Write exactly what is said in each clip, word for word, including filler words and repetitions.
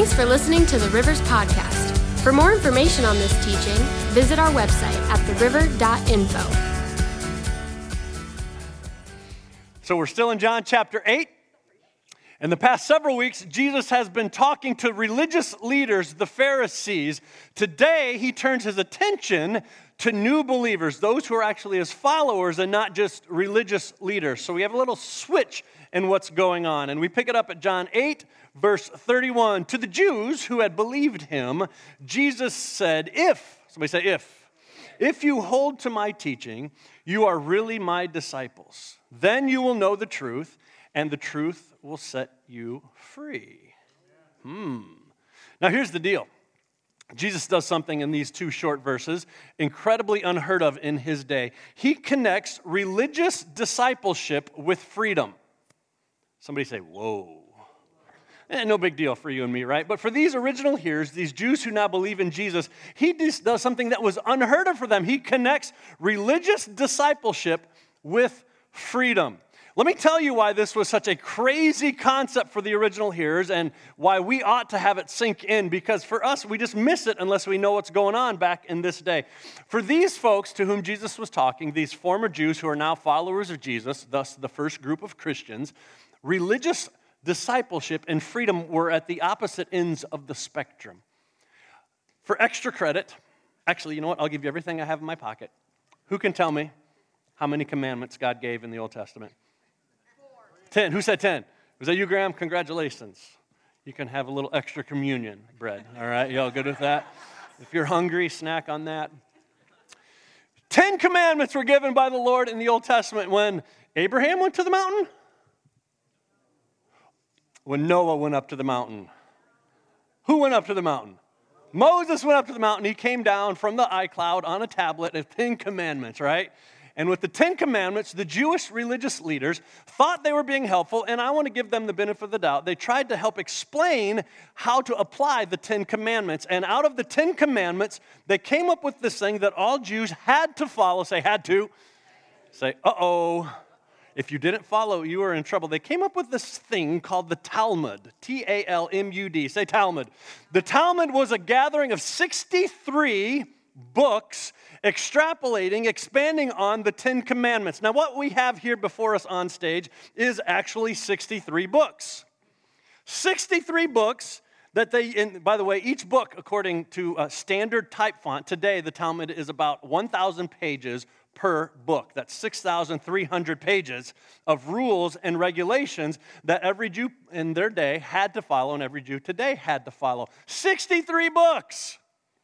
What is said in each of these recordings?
Thanks for listening to the Rivers Podcast. For more information on this teaching, visit our website at the river dot info. So we're still in John chapter eight. In the past several weeks, Jesus has been talking to religious leaders, the Pharisees. Today, he turns his attention to new believers, those who are actually his followers and not just religious leaders. So we have a little switch in what's going on. And we pick it up at John eight, verse thirty-one. To the Jews who had believed him, Jesus said, if, somebody say if, if you hold to my teaching, you are really my disciples. Then you will know the truth, and the truth will set you free. Hmm. Now here's the deal. Jesus does something in these two short verses, incredibly unheard of in his day. He connects religious discipleship with freedom. Somebody say, whoa. Eh, no big deal for you and me, right? But for these original hearers, these Jews who now believe in Jesus, he just does something that was unheard of for them. He connects religious discipleship with freedom. Let me tell you why this was such a crazy concept for the original hearers and why we ought to have it sink in, because for us, we just miss it unless we know what's going on back in this day. For these folks to whom Jesus was talking, these former Jews who are now followers of Jesus, thus the first group of Christians, religious discipleship and freedom were at the opposite ends of the spectrum. For extra credit, actually, you know what? I'll give you everything I have in my pocket. Who can tell me how many commandments God gave in the Old Testament? Ten. Who said ten? Was that you, Graham? Congratulations. You can have a little extra communion bread. All right, y'all good with that? If you're hungry, snack on that. Ten commandments were given by the Lord in the Old Testament when Abraham went to the mountain? When Noah went up to the mountain. Who went up to the mountain? Moses went up to the mountain. He came down from the iCloud on a tablet of ten commandments, right? And with the Ten Commandments, the Jewish religious leaders thought they were being helpful, and I want to give them the benefit of the doubt. They tried to help explain how to apply the Ten Commandments. And out of the Ten Commandments, they came up with this thing that all Jews had to follow. Say, had to. Say, uh-oh. If you didn't follow, you were in trouble. They came up with this thing called the Talmud, T A L M U D. Say Talmud. The Talmud was a gathering of sixty-three books extrapolating, expanding on the Ten Commandments. Now, what we have here before us on stage is actually sixty-three books. sixty-three books that they, and by the way, each book, according to a standard type font, today the Talmud is about one thousand pages per book. That's six thousand three hundred pages of rules and regulations that every Jew in their day had to follow and every Jew today had to follow. sixty-three books.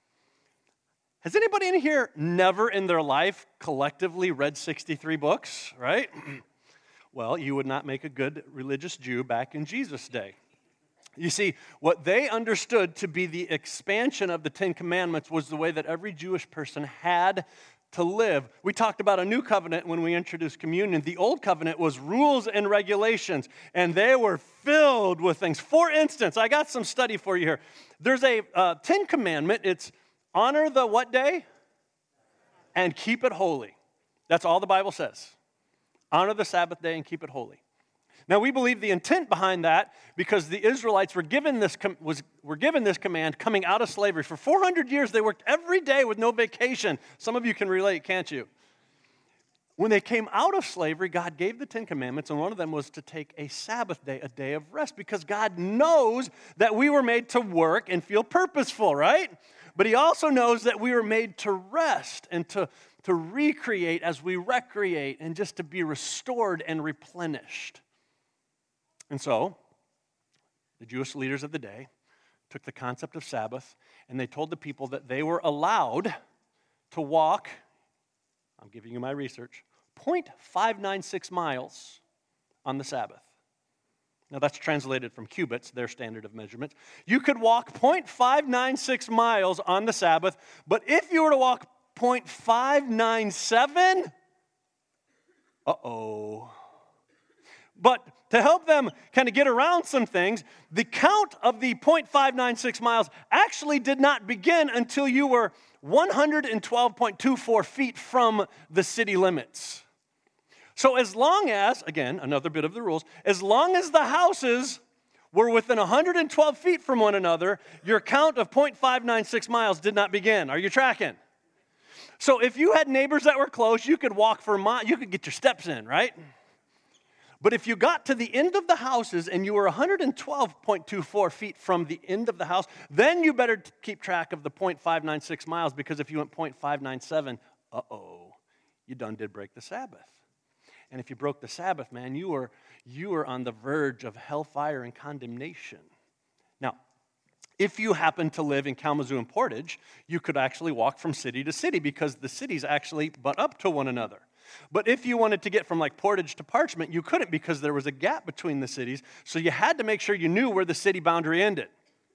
Has anybody in here never in their life collectively read sixty-three books, right? Well, you would not make a good religious Jew back in Jesus' day. You see, what they understood to be the expansion of the Ten Commandments was the way that every Jewish person had to live. We talked about a new covenant when we introduced communion. The old covenant was rules and regulations, and they were filled with things. For instance, I got some study for you here. There's a uh, Ten Commandment. It's honor the what day? And keep it holy. That's all the Bible says. Honor the Sabbath day and keep it holy. Now, we believe the intent behind that, because the Israelites were given this com- was were given this command coming out of slavery. For four hundred years, they worked every day with no vacation. Some of you can relate, can't you? When they came out of slavery, God gave the Ten Commandments, and one of them was to take a Sabbath day, a day of rest, because God knows that we were made to work and feel purposeful, right? But he also knows that we were made to rest and to, to recreate as we recreate and just to be restored and replenished. And so, the Jewish leaders of the day took the concept of Sabbath and they told the people that they were allowed to walk, I'm giving you my research, zero point five nine six miles on the Sabbath. Now, that's translated from cubits, their standard of measurement. You could walk zero point five nine six miles on the Sabbath, but if you were to walk zero point five nine seven, uh-oh. But to help them kind of get around some things, the count of the zero point five nine six miles actually did not begin until you were one hundred twelve point two four feet from the city limits. So as long as, again, another bit of the rules, as long as the houses were within one hundred twelve feet from one another, your count of zero point five nine six miles did not begin. Are you tracking? So if you had neighbors that were close, you could walk for a mile, you could get your steps in, right? But if you got to the end of the houses and you were one hundred twelve point two four feet from the end of the house, then you better keep track of the zero point five nine six miles, because if you went zero point five nine seven, uh-oh, you done did break the Sabbath. And if you broke the Sabbath, man, you were, you were on the verge of hellfire and condemnation. Now, if you happen to live in Kalamazoo and Portage, you could actually walk from city to city, because the cities actually butt up to one another. But if you wanted to get from like Portage to Parchment, you couldn't, because there was a gap between the cities, so you had to make sure you knew where the city boundary ended.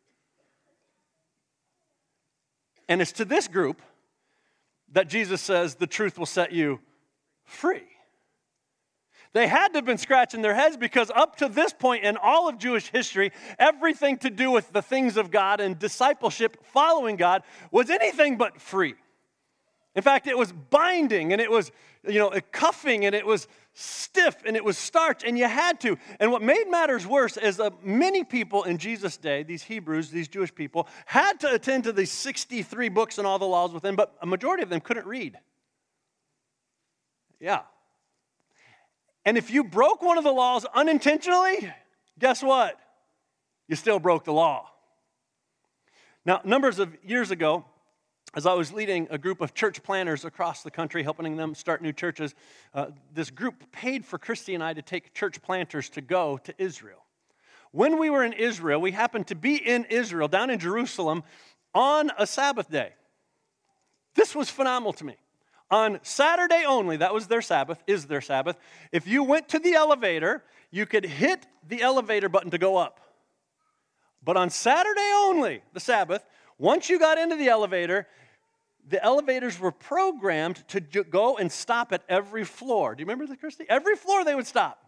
And it's to this group that Jesus says the truth will set you free. They had to have been scratching their heads, because up to this point in all of Jewish history, everything to do with the things of God and discipleship, following God, was anything but free. In fact, it was binding, and it was, you know, cuffing, and it was stiff, and it was starch, and you had to. And what made matters worse is that many people in Jesus' day, these Hebrews, these Jewish people, had to attend to these sixty-three books and all the laws within, but a majority of them couldn't read. Yeah. And if you broke one of the laws unintentionally, guess what? You still broke the law. Now, numbers of years ago, as I was leading a group of church planners across the country, helping them start new churches, uh, this group paid for Christy and I to take church planters to go to Israel. When we were in Israel, we happened to be in Israel, down in Jerusalem, on a Sabbath day. This was phenomenal to me. On Saturday only, that was their Sabbath, is their Sabbath, if you went to the elevator, you could hit the elevator button to go up. But on Saturday only, the Sabbath, once you got into the elevator, the elevators were programmed to go and stop at every floor. Do you remember that, Christy? Every floor they would stop.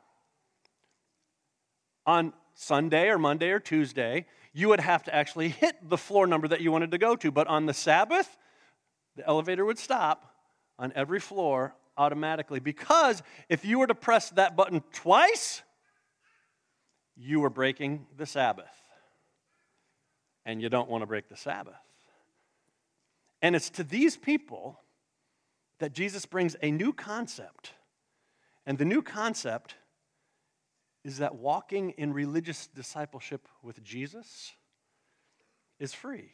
On Sunday or Monday or Tuesday, you would have to actually hit the floor number that you wanted to go to. But on the Sabbath, the elevator would stop on every floor automatically, because if you were to press that button twice, you were breaking the Sabbath. And you don't want to break the Sabbath. And it's to these people that Jesus brings a new concept. And the new concept is that walking in religious discipleship with Jesus is free.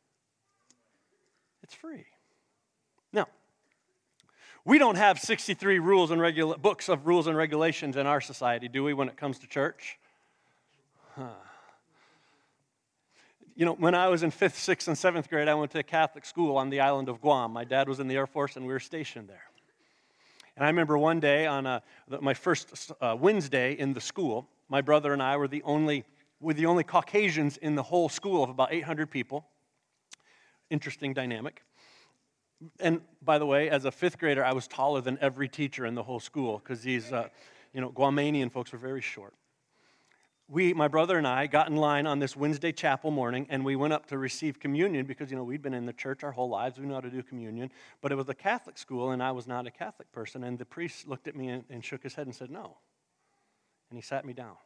It's free. Now, we don't have sixty-three rules and regula- books of rules and regulations in our society, do we, when it comes to church? Huh. You know, when I was in fifth, sixth, and seventh grade, I went to a Catholic school on the island of Guam. My dad was in the Air Force, and we were stationed there. And I remember one day on a, my first uh, Wednesday in the school, my brother and I were the only were the only Caucasians in the whole school of about eight hundred people. Interesting dynamic. And by the way, as a fifth grader, I was taller than every teacher in the whole school, because these, uh, you know, Guamanian folks were very short. We, my brother and I, got in line on this Wednesday chapel morning, and we went up to receive communion because, you know, we'd been in the church our whole lives. We knew how to do communion. But it was a Catholic school, and I was not a Catholic person. And the priest looked at me and, and shook his head and said, no. And he sat me down.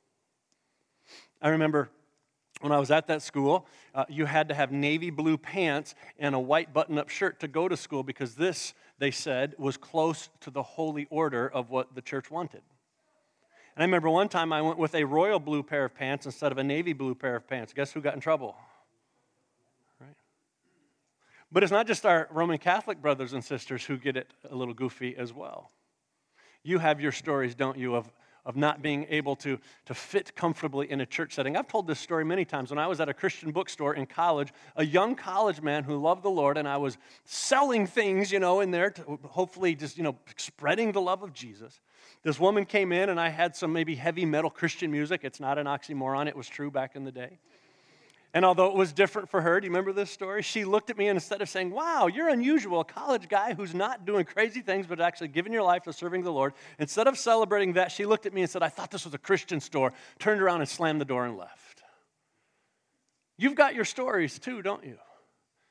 I remember when I was at that school, uh, you had to have navy blue pants and a white button-up shirt to go to school, because this, they said, was close to the holy order of what the church wanted. And I remember one time I went with a royal blue pair of pants instead of a navy blue pair of pants. Guess who got in trouble? Right? But it's not just our Roman Catholic brothers and sisters who get it a little goofy as well. You have your stories, don't you, of, of not being able to, to fit comfortably in a church setting. I've told this story many times. When I was at a Christian bookstore in college, a young college man who loved the Lord, and I was selling things, you know, in there to hopefully just, you know, spreading the love of Jesus. This woman came in, and I had some maybe heavy metal Christian music. It's not an oxymoron. It was true back in the day. And although it was different for her, do you remember this story? She looked at me, and instead of saying, wow, you're unusual, a college guy who's not doing crazy things but actually giving your life to serving the Lord, instead of celebrating that, she looked at me and said, I thought this was a Christian store, turned around and slammed the door and left. You've got your stories too, don't you?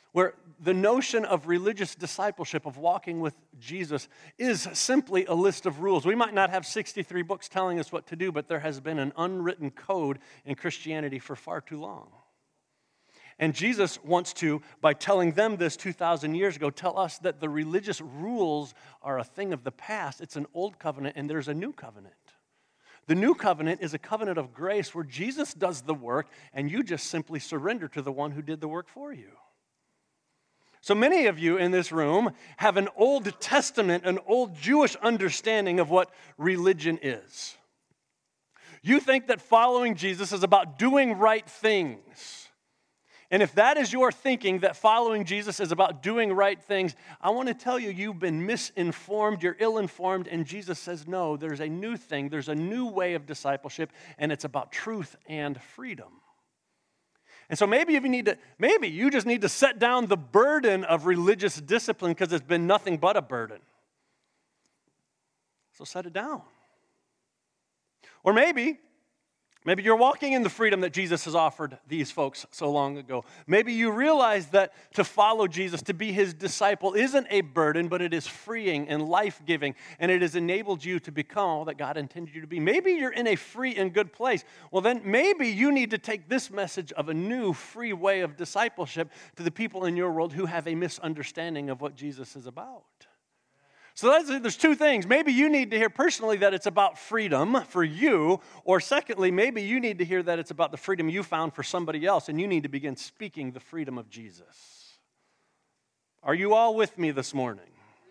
where the notion of religious discipleship, of walking with Jesus, is simply a list of rules. We might not have sixty-three books telling us what to do, but there has been an unwritten code in Christianity for far too long. And Jesus wants to, by telling them this two thousand years ago, tell us that the religious rules are a thing of the past. It's an old covenant, and there's a new covenant. The new covenant is a covenant of grace where Jesus does the work, and you just simply surrender to the one who did the work for you. So many of you in this room have an Old Testament, an old Jewish understanding of what religion is. You think that following Jesus is about doing right things. And if that is your thinking, that following Jesus is about doing right things, I want to tell you, you've been misinformed, you're ill-informed, and Jesus says, no, there's a new thing, there's a new way of discipleship, and it's about truth and freedom. And so maybe if you need to, maybe you just need to set down the burden of religious discipline because it's been nothing but a burden. So set it down. Or maybe, maybe you're walking in the freedom that Jesus has offered these folks so long ago. Maybe you realize that to follow Jesus, to be his disciple, isn't a burden, but it is freeing and life-giving, and it has enabled you to become all that God intended you to be. Maybe you're in a free and good place. Well, then maybe you need to take this message of a new, free way of discipleship to the people in your world who have a misunderstanding of what Jesus is about. So that's, there's two things. Maybe you need to hear personally that it's about freedom for you, or secondly, maybe you need to hear that it's about the freedom you found for somebody else, and you need to begin speaking the freedom of Jesus. Are you all with me this morning?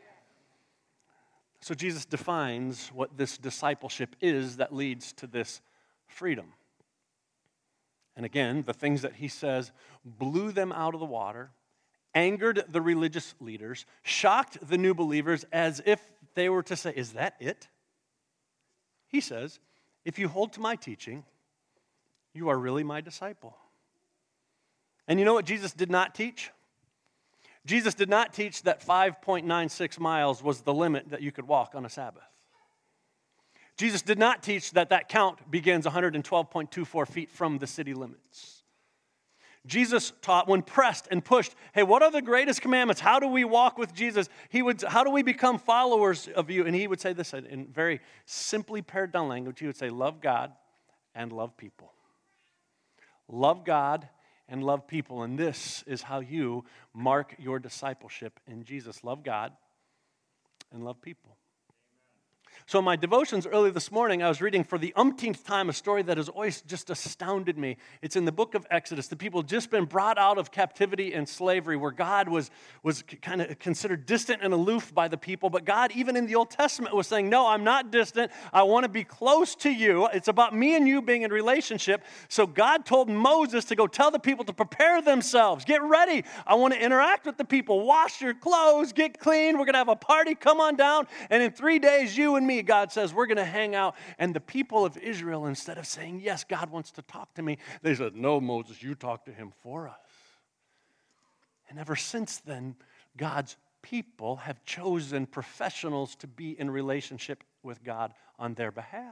So Jesus defines what this discipleship is that leads to this freedom. And again, the things that he says blew them out of the water, angered the religious leaders, shocked the new believers as if they were to say, is that it? He says, if you hold to my teaching, you are really my disciple. And you know what Jesus did not teach? Jesus did not teach that five point nine six miles was the limit that you could walk on a Sabbath. Jesus did not teach that that count begins one hundred twelve point two four feet from the city limits. Jesus taught when pressed and pushed, hey, what are the greatest commandments? How do we walk with Jesus? He would, how do we become followers of you? And he would say this in very simply pared down language. He would say, love God and love people. Love God and love people. And this is how you mark your discipleship in Jesus. Love God and love people. So in my devotions early this morning, I was reading for the umpteenth time a story that has always just astounded me. It's in the book of Exodus. The people had just been brought out of captivity and slavery where God was, was kind of considered distant and aloof by the people. But God, even in the Old Testament, was saying, no, I'm not distant. I want to be close to you. It's about me and you being in relationship. So God told Moses to go tell the people to prepare themselves. Get ready. I want to interact with the people. Wash your clothes. Get clean. We're going to have a party. Come on down. And in three days, you and me, God says, we're going to hang out. And the people of Israel, instead of saying, yes, God wants to talk to me, they said, no, Moses, you talk to him for us. And ever since then, God's people have chosen professionals to be in relationship with God on their behalf.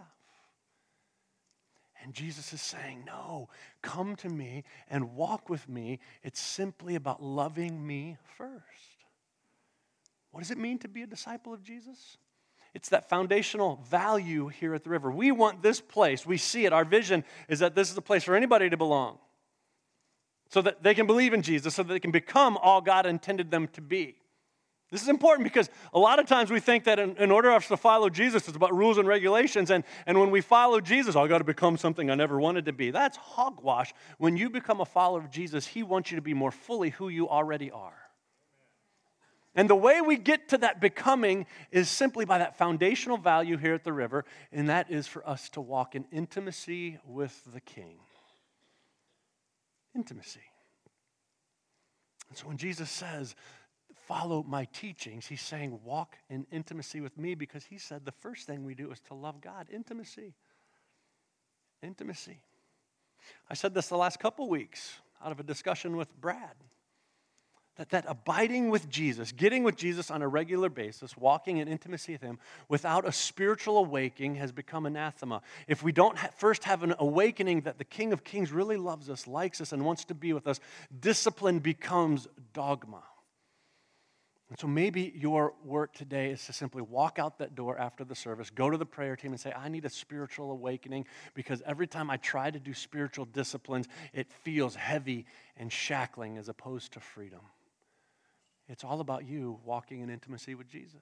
And Jesus is saying, no, come to me and walk with me. It's simply about loving me first. What does it mean to be a disciple of Jesus? It's that foundational value here at the river. We want this place. We see it. Our vision is that this is a place for anybody to belong so that they can believe in Jesus, so that they can become all God intended them to be. This is important because a lot of times we think that in, in order for us to follow Jesus, it's about rules and regulations. And, and when we follow Jesus, oh, I got to become something I never wanted to be. That's hogwash. When you become a follower of Jesus, he wants you to be more fully who you already are. And the way we get to that becoming is simply by that foundational value here at the river, and that is for us to walk in intimacy with the King. Intimacy. And so when Jesus says, follow my teachings, he's saying walk in intimacy with me, because he said the first thing we do is to love God. Intimacy. Intimacy. I said this the last couple weeks out of a discussion with Brad. That, that abiding with Jesus, getting with Jesus on a regular basis, walking in intimacy with him without a spiritual awakening has become anathema. If we don't ha- first have an awakening that the King of Kings really loves us, likes us, and wants to be with us, discipline becomes dogma. And so maybe your work today is to simply walk out that door after the service, go to the prayer team and say, I need a spiritual awakening because every time I try to do spiritual disciplines, it feels heavy and shackling as opposed to freedom. It's all about you walking in intimacy with Jesus.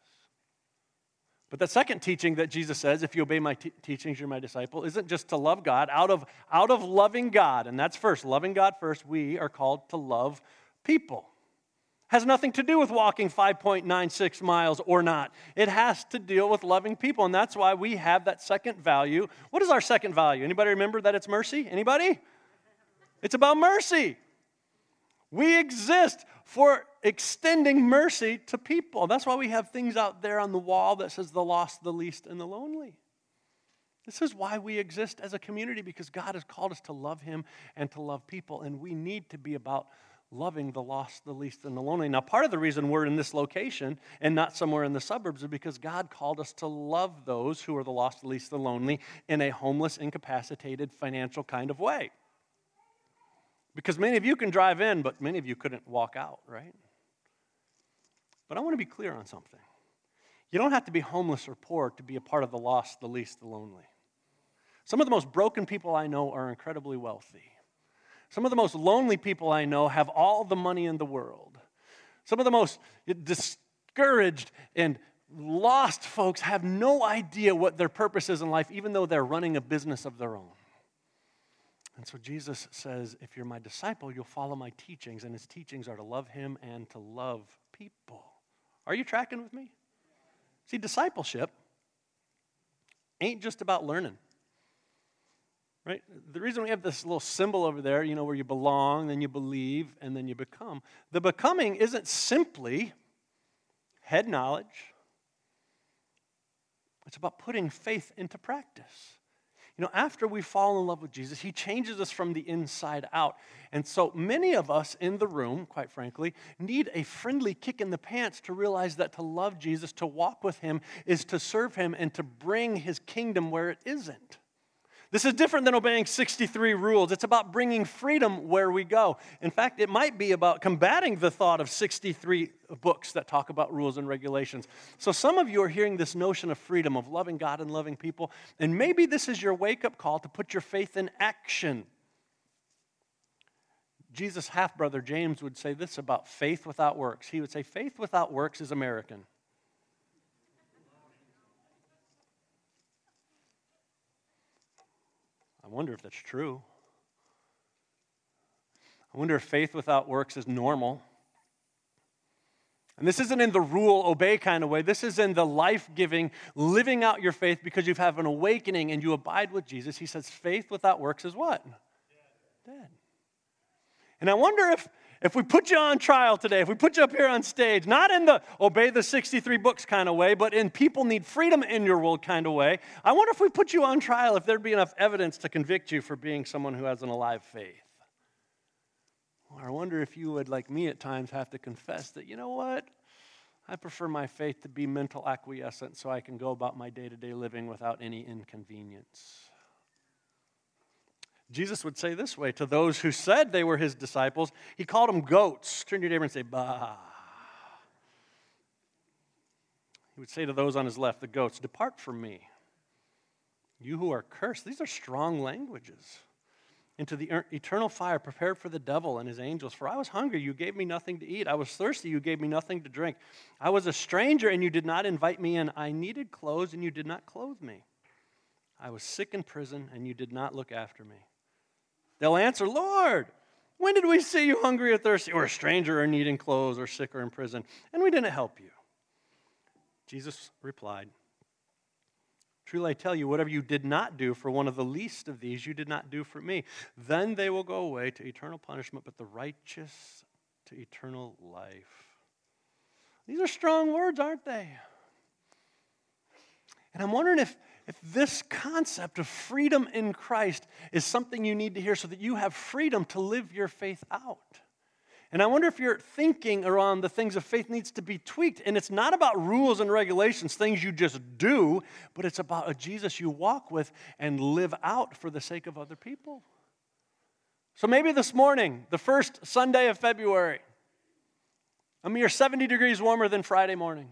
But the second teaching that Jesus says, if you obey my te- teachings, you're my disciple, isn't just to love God. Out of, out of loving God, and that's first, loving God first, we are called to love people. Has nothing to do with walking five point nine six miles or not. It has to deal with loving people, and that's why we have that second value. What is our second value? Anybody remember that it's mercy? Anybody? It's about mercy. We exist for extending mercy to people. That's why we have things out there on the wall that says the lost, the least, and the lonely. This is why we exist as a community, because God has called us to love him and to love people, and we need to be about loving the lost, the least, and the lonely. Now, part of the reason we're in this location and not somewhere in the suburbs is because God called us to love those who are the lost, the least, the lonely in a homeless, incapacitated, financial kind of way. Because many of you can drive in, but many of you couldn't walk out, right? But I want to be clear on something. You don't have to be homeless or poor to be a part of the lost, the least, the lonely. Some of the most broken people I know are incredibly wealthy. Some of the most lonely people I know have all the money in the world. Some of the most discouraged and lost folks have no idea what their purpose is in life, even though they're running a business of their own. And so Jesus says, if you're my disciple, you'll follow my teachings, and his teachings are to love him and to love people. Are you tracking with me? See, discipleship ain't just about learning, right? The reason we have this little symbol over there, you know, where you belong, then you believe, and then you become. The becoming isn't simply head knowledge. It's about putting faith into practice. You know, after we fall in love with Jesus, he changes us from the inside out. And so many of us in the room, quite frankly, need a friendly kick in the pants to realize that to love Jesus, to walk with him, is to serve him and to bring his kingdom where it isn't. This is different than obeying sixty-three rules. It's about bringing freedom where we go. In fact, it might be about combating the thought of sixty-three books that talk about rules and regulations. So some of you are hearing this notion of freedom, of loving God and loving people, and maybe this is your wake-up call to put your faith in action. Jesus' half-brother James would say this about faith without works. He would say, faith without works is American. I wonder if that's true. I wonder if faith without works is normal. And this isn't in the rule, obey kind of way. This is in the life-giving, living out your faith because you have an awakening and you abide with Jesus. He says faith without works is what? Dead. Dead. And I wonder if, if we put you on trial today, if we put you up here on stage, not in the obey the sixty-three books kind of way, but in people need freedom in your world kind of way, I wonder if we put you on trial, if there'd be enough evidence to convict you for being someone who has an alive faith. Or I wonder if you would, like me at times, have to confess that, you know what? I prefer my faith to be mental acquiescent so I can go about my day-to-day living without any inconvenience. Jesus would say this way to those who said they were his disciples. He called them goats. Turn to your neighbor and say, bah. He would say to those on his left, the goats, depart from me, you who are cursed. These are strong languages. Into the eternal fire prepared for the devil and his angels. For I was hungry, you gave me nothing to eat. I was thirsty, you gave me nothing to drink. I was a stranger, and you did not invite me in. I needed clothes, and you did not clothe me. I was sick in prison, and you did not look after me. They'll answer, Lord, when did we see you hungry or thirsty, or a stranger or needing clothes, or sick or in prison, and we didn't help you? Jesus replied, truly I tell you, whatever you did not do for one of the least of these, you did not do for me. Then they will go away to eternal punishment, but the righteous to eternal life. These are strong words, aren't they? And I'm wondering if, if this concept of freedom in Christ is something you need to hear so that you have freedom to live your faith out. And I wonder if your thinking around the things of faith needs to be tweaked. And it's not about rules and regulations, things you just do, but it's about a Jesus you walk with and live out for the sake of other people. So maybe this morning, the first Sunday of February, I mean, you're seventy degrees warmer than Friday morning.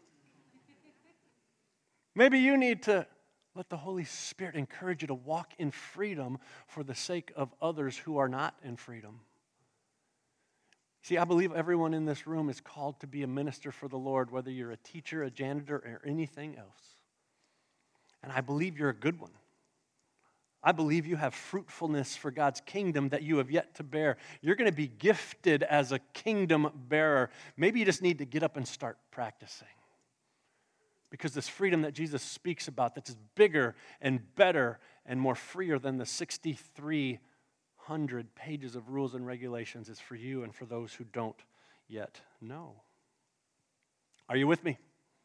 Maybe you need to let the Holy Spirit encourage you to walk in freedom for the sake of others who are not in freedom. See, I believe everyone in this room is called to be a minister for the Lord, whether you're a teacher, a janitor, or anything else. And I believe you're a good one. I believe you have fruitfulness for God's kingdom that you have yet to bear. You're going to be gifted as a kingdom bearer. Maybe you just need to get up and start practicing. Because this freedom that Jesus speaks about, that's bigger and better and more freer than the sixty-three hundred pages of rules and regulations, is for you and for those who don't yet know. Are you with me?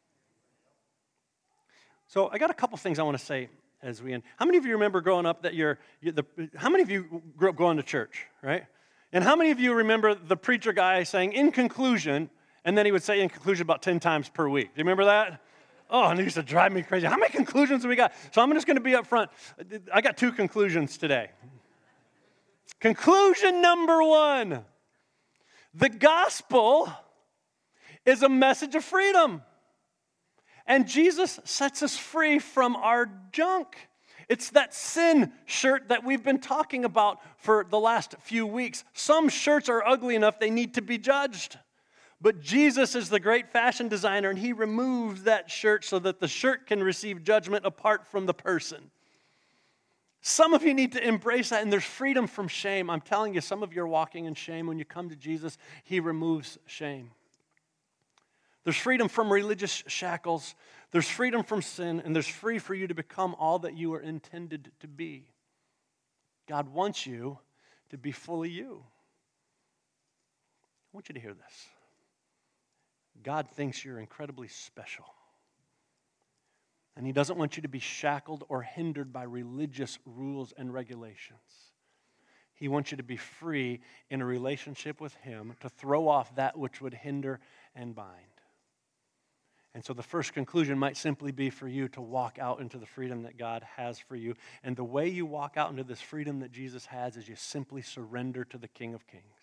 So I got a couple things I want to say as we end. How many of you remember growing up that you're, you're the, how many of you grew up going to church, right? And how many of you remember the preacher guy saying, in conclusion, and then he would say in conclusion about ten times per week? Do you remember that? Oh, and it used to drive me crazy. How many conclusions have we got? So I'm just going to be up front. I got two conclusions today. Conclusion number one, the gospel is a message of freedom. And Jesus sets us free from our junk. It's that sin shirt that we've been talking about for the last few weeks. Some shirts are ugly enough they need to be judged. But Jesus is the great fashion designer, and he removes that shirt so that the shirt can receive judgment apart from the person. Some of you need to embrace that, and there's freedom from shame. I'm telling you, some of you are walking in shame. When you come to Jesus, he removes shame. There's freedom from religious shackles. There's freedom from sin, and there's free for you to become all that you are intended to be. God wants you to be fully you. I want you to hear this. God thinks you're incredibly special. And he doesn't want you to be shackled or hindered by religious rules and regulations. He wants you to be free in a relationship with him, to throw off that which would hinder and bind. And so the first conclusion might simply be for you to walk out into the freedom that God has for you. And the way you walk out into this freedom that Jesus has is you simply surrender to the King of Kings.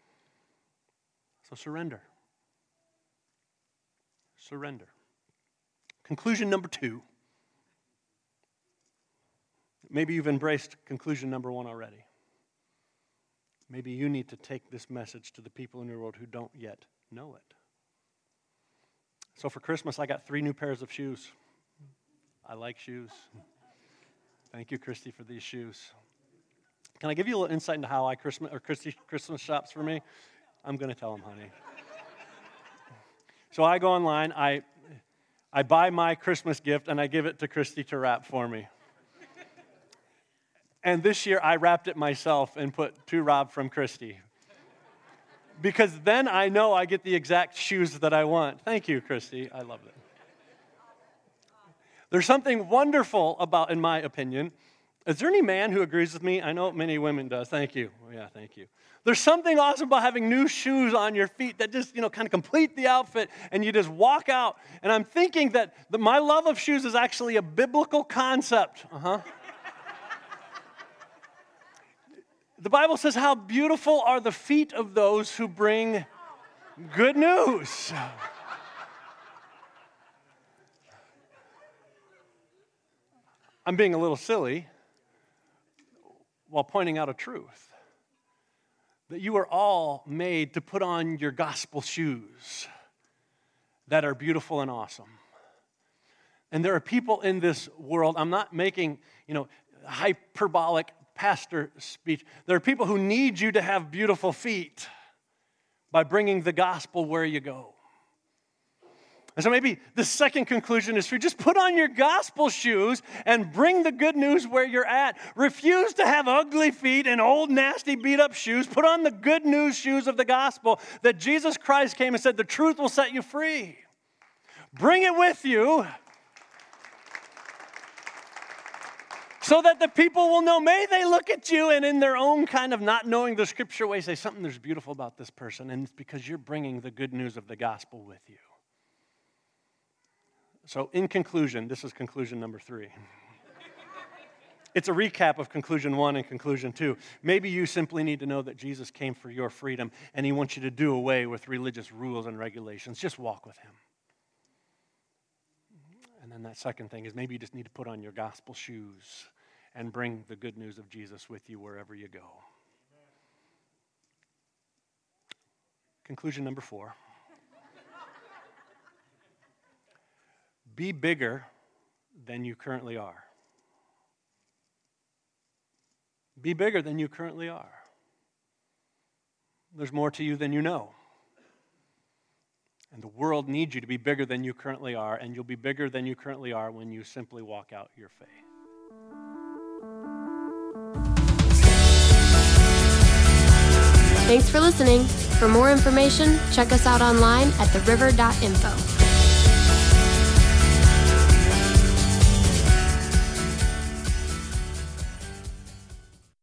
So surrender. Surrender. Conclusion number two. Maybe you've embraced conclusion number one already. Maybe you need to take this message to the people in your world who don't yet know it. So for Christmas, I got three new pairs of shoes. I like shoes. Thank you, Christy, for these shoes. Can I give you a little insight into how I Christmas or Christy Christmas shops for me? I'm going to tell them, honey. So I go online, I I buy my Christmas gift, and I give it to Christy to wrap for me. And this year, I wrapped it myself and put to Rob from Christy. Because then I know I get the exact shoes that I want. Thank you, Christy. I love it. There's something wonderful about, in my opinion, is there any man who agrees with me? I know many women does. Thank you. Yeah, thank you. There's something awesome about having new shoes on your feet that just, you know, kind of complete the outfit, and you just walk out. And I'm thinking that the, my love of shoes is actually a biblical concept. Uh-huh. The Bible says, how beautiful are the feet of those who bring good news. I'm being a little silly while pointing out a truth. That you are all made to put on your gospel shoes that are beautiful and awesome. And there are people in this world, I'm not making, you know, hyperbolic pastor speech. There are people who need you to have beautiful feet by bringing the gospel where you go. And so maybe the second conclusion is for you, just put on your gospel shoes and bring the good news where you're at. Refuse to have ugly feet and old, nasty, beat-up shoes. Put on the good news shoes of the gospel that Jesus Christ came and said, the truth will set you free. Bring it with you so that the people will know. May they look at you and in their own kind of not knowing the scripture way say something there's beautiful about this person, and it's because you're bringing the good news of the gospel with you. So in conclusion, this is conclusion number three. It's a recap of conclusion one and conclusion two. Maybe you simply need to know that Jesus came for your freedom and he wants you to do away with religious rules and regulations. Just walk with him. And then that second thing is maybe you just need to put on your gospel shoes and bring the good news of Jesus with you wherever you go. Conclusion number four. Be bigger than you currently are. Be bigger than you currently are. There's more to you than you know. And the world needs you to be bigger than you currently are, and you'll be bigger than you currently are when you simply walk out your faith. Thanks for listening. For more information, check us out online at the river dot info.